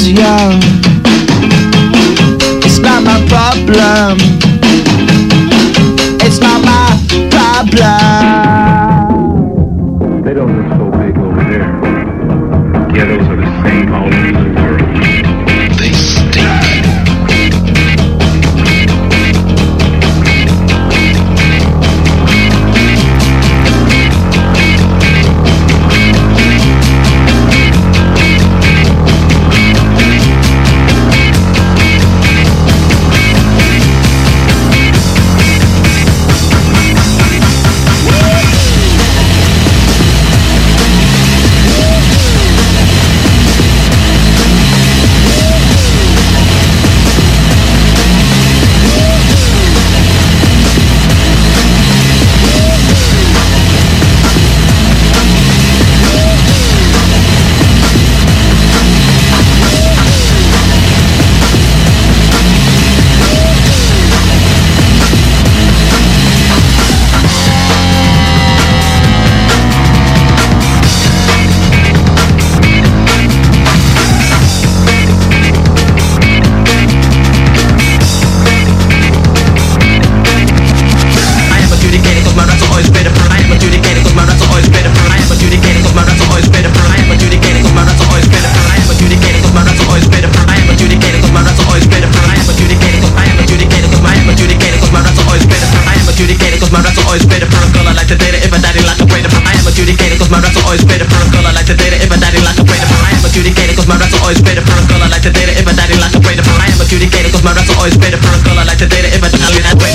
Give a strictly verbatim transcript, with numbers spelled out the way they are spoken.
was young. It's not my problem. It's not my problem. They don't look so big over there. Ghettos are the same all over the world. They stink. Always better for a girl. I like the data if I daddy like a brain for I am adjudicated cause my raps are always better for a girl. I like the data if I daddy like a brain for I am adjudicated cause my raps are always better for a girl. I like the data if I daddy like a